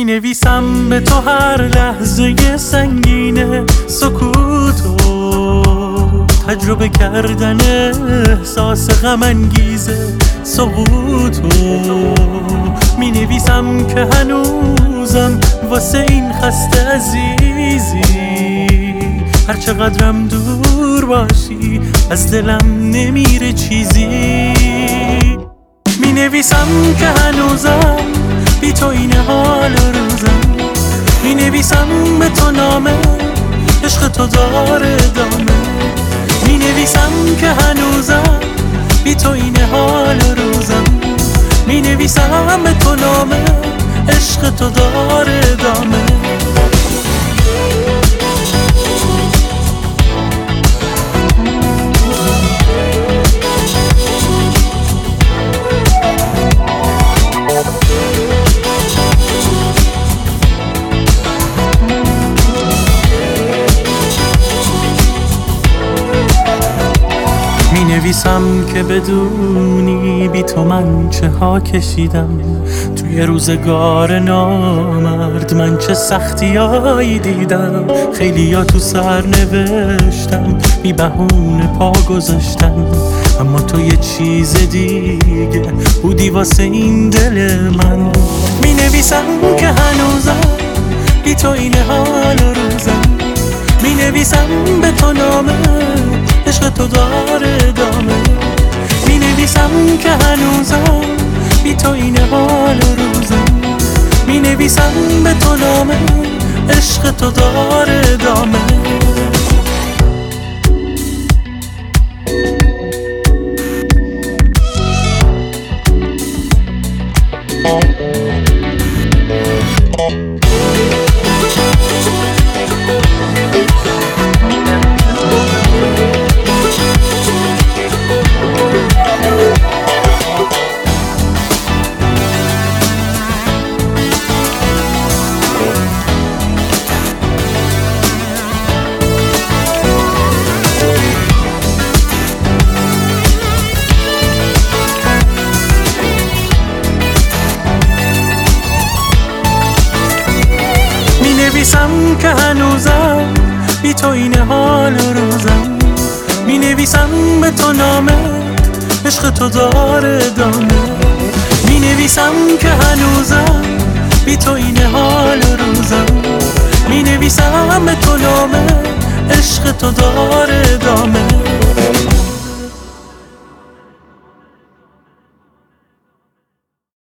نویسم به تو هر لحظه سنگینه سکوتو تجربه کردن احساس غم انگیزه سقوطو می نویسم که هنوزم واسه این خسته عزیزی هر چقدرم دور باشی از دلم نمیره چیزی می نویسم که هنوزم بی تو این حال روزم می نویسم به تو نامه عشق تو داره دامه می نویسم که هنوزم بی تو این حال روزم می نویسم به تو نامه عشق تو داره دامه نویسم که بدونی بی تو من چه ها کشیدم توی روزگار نامرد من چه سختیایی دیدم خیلی ها تو سر نوشتم بی بهونه پا گذاشتم اما تو یه چیز دیگه بودی واسه این دل من می نویسم که هنوزم بی تو این حال روزم می نویسم به تو نامه عشق تو داره دامه می نویسم که هنوزم بی تو این حال روزم می نویسم به تو نامه عشق تو داره دامه نویسم که هنوزم بی تو این حال روزم می نویسم به تو نامه عشق تو داره دامه می نویسم که هنوزم بی تو این حال روزم می نویسم به تو نامه عشق تو داره دامه